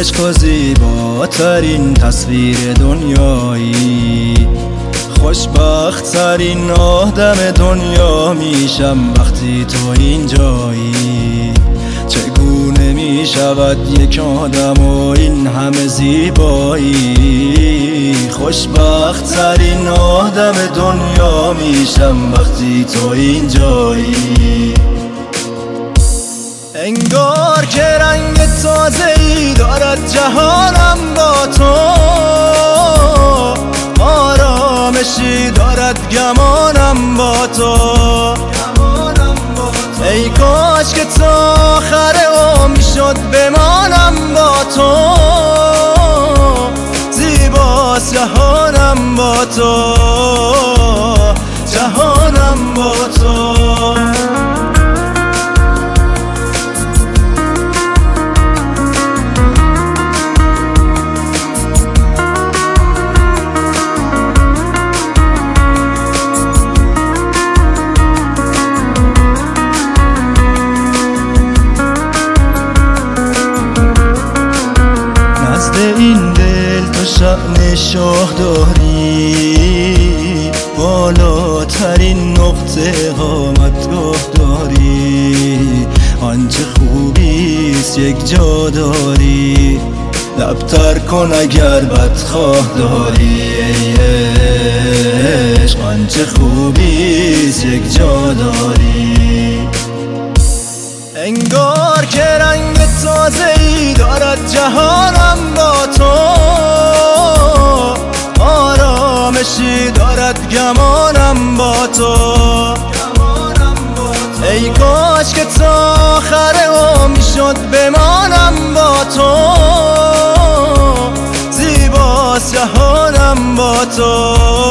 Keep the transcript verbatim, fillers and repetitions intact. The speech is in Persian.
عشق و زیباترین تصویر دنیایی، خوشبخت ترین آدم دنیا میشم وقتی تو اینجایی. چگونه میشود یک آدم و این همه زیبایی؟ خوشبخت ترین آدم دنیا میشم وقتی تو اینجایی. انگار که رنگ تازه‌ای دارد جهانم با تو، آرامشی دارد گمانم با تو. ای کاش که تا آخر عمر شد بمانم با تو، زیباست جهانم با تو، جهانم با تو. این دل تو شأن شاه داری، بالاترین نقطه ها مدگاه داری. آنچه خوبیست یک جا داری، لبتر کن اگر بدخواه داری. ای عشق آنچه خوبیست یک جا داری. انگار که رنگ تازه‌ای دارد جهانم با تو، آرامشی دارد گمانم با تو. ای کاش که تا آخر عمر شد بمانم با تو، زیباست جهانم با تو.